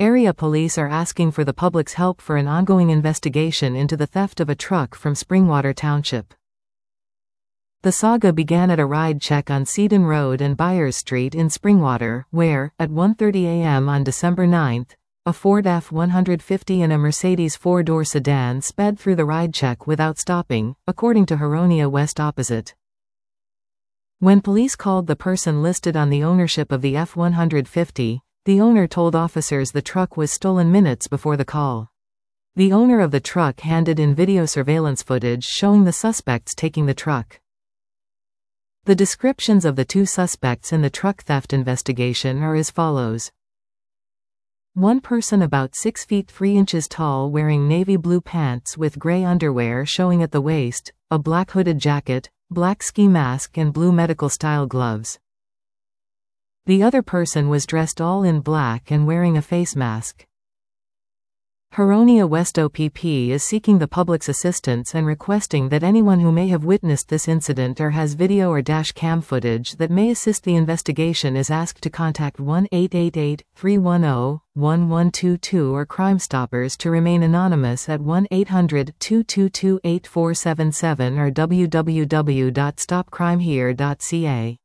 Area police are asking for the public's help for an ongoing investigation into the theft of a truck from Springwater Township. The saga began at a ride check on Seaton Road and Byers Street in Springwater, where, at 1:30 a.m. on December 9, a Ford F-150 and a Mercedes four-door sedan sped through the ride check without stopping, according to Huronia West Opposite. When police called the person listed on the ownership of the F-150, the owner told officers the truck was stolen minutes before the call. The owner of the truck handed in video surveillance footage showing the suspects taking the truck. The descriptions of the two suspects in the truck theft investigation are as follows. One person about 6 feet 3 inches tall wearing navy blue pants with gray underwear showing at the waist, a black hooded jacket, black ski mask and blue medical-style gloves. The other person was dressed all in black and wearing a face mask. Huronia West OPP is seeking the public's assistance and requesting that anyone who may have witnessed this incident or has video or dash cam footage that may assist the investigation is asked to contact 1-888-310-1122 or Crime Stoppers to remain anonymous at 1-800-222-8477 or www.stopcrimehere.ca.